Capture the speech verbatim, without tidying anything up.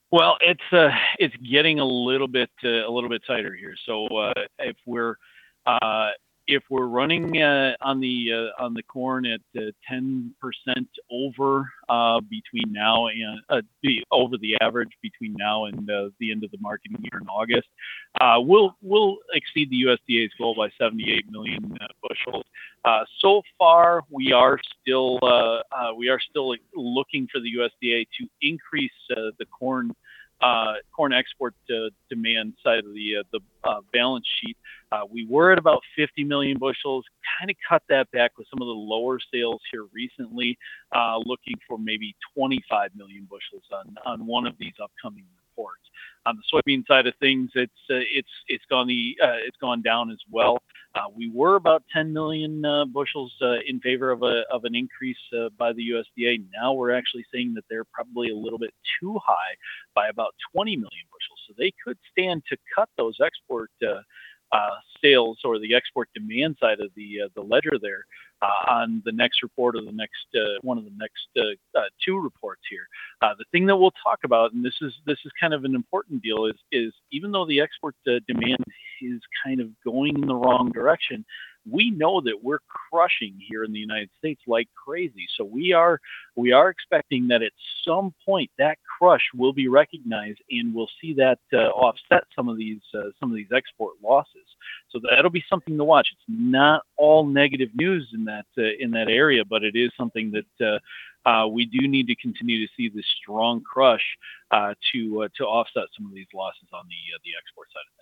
Well, it's uh, it's getting a little bit uh, a little bit tighter here. So uh, if we're uh, if we're running uh, on the uh, on the corn at uh, ten percent over uh, between now and uh, the over the average between now and uh, the end of the marketing year in August, uh, we'll we'll exceed the U S D A's goal by seventy-eight million uh, bushels. Uh, so far, we are still uh, uh, we are still looking for the U S D A to increase uh, the corn uh, corn export uh, demand side of the uh, the uh, balance sheet. Uh, we were at about fifty million bushels. Kind of cut that back with some of the lower sales here recently. Uh, looking for maybe twenty-five million bushels on on one of these upcoming reports. On the soybean side of things, it's uh, it's it's gone the uh, it's gone down as well. Uh, we were about ten million uh, bushels uh, in favor of a of an increase uh, by the U S D A. Now we're actually saying that they're probably a little bit too high by about twenty million bushels. So they could stand to cut those export uh, uh, sales or the export demand side of the uh, the ledger there uh, on the next report or the next uh, one of the next uh, uh, two reports here. Uh, the thing that we'll talk about, and this is this is kind of an important deal, is is even though the export uh, demand is kind of going in the wrong direction, we know that we're crushing here in the United States like crazy. So we are we are expecting that at some point that crush will be recognized, and we'll see that uh, offset some of these uh, some of these export losses. So that'll be something to watch. It's not all negative news in that uh, in that area, but it is something that uh, uh, we do need to continue to see this strong crush uh, to uh, to offset some of these losses on the uh, the export side of things.